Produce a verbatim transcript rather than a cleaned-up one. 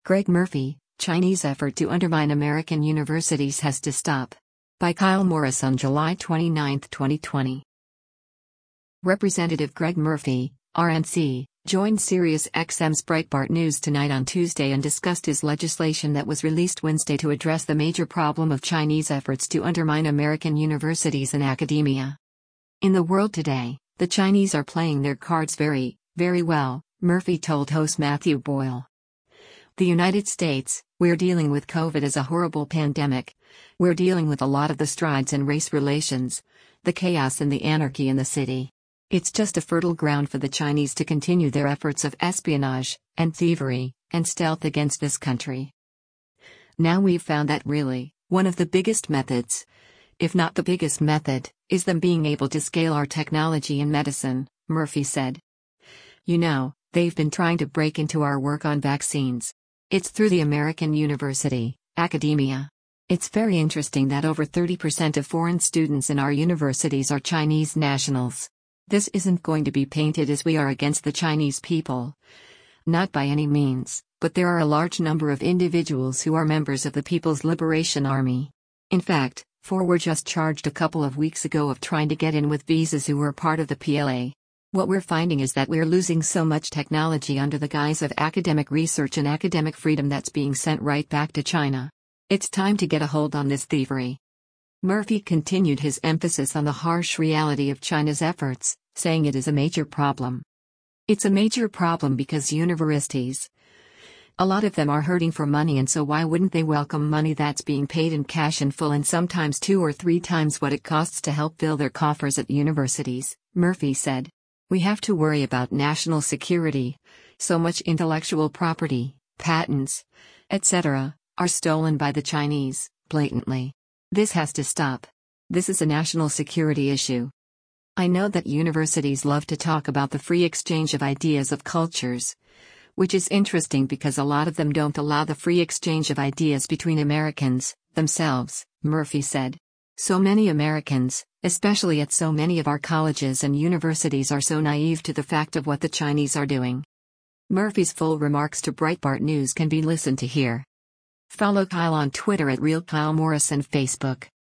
Greg Murphy, Chinese effort to undermine American universities has to stop. By Kyle Morris on July twenty-ninth, twenty twenty. Representative Greg Murphy, R N C, joined SiriusXM's Breitbart News Tonight on Tuesday and discussed his legislation that was released Wednesday to address the major problem of Chinese efforts to undermine American universities and academia. In the world today, the Chinese are playing their cards very, very well, Murphy told host Matthew Boyle. The United States, we're dealing with COVID as a horrible pandemic. We're dealing with a lot of the strides in race relations, the chaos and the anarchy in the city. It's just a fertile ground for the Chinese to continue their efforts of espionage, and thievery, and stealth against this country. Now we've found that really, one of the biggest methods, if not the biggest method, is them being able to scale our technology in medicine, Murphy said. You know, they've been trying to break into our work on vaccines. It's through the American university, academia. It's very interesting that over thirty percent of foreign students in our universities are Chinese nationals. This isn't going to be painted as we are against the Chinese people. Not by any means, but there are a large number of individuals who are members of the People's Liberation Army. In fact, four were just charged a couple of weeks ago of trying to get in with visas who were part of the P L A. What we're finding is that we're losing so much technology under the guise of academic research and academic freedom that's being sent right back to China. It's time to get a hold on this thievery. Murphy continued his emphasis on the harsh reality of China's efforts, saying it is a major problem. It's a major problem because universities, a lot of them are hurting for money, and so why wouldn't they welcome money that's being paid in cash in full and sometimes two or three times what it costs to help fill their coffers at universities, Murphy said. We have to worry about national security. So much intellectual property, patents, et cetera, are stolen by the Chinese, blatantly. This has to stop. This is a national security issue. I know that universities love to talk about the free exchange of ideas of cultures, which is interesting because a lot of them don't allow the free exchange of ideas between Americans, themselves, Murphy said. So many Americans, especially at so many of our colleges and universities, are so naive to the fact of what the Chinese are doing. Murphy's full remarks to Breitbart News can be listened to here. Follow Kyle on Twitter at Real Kyle Morris and Facebook.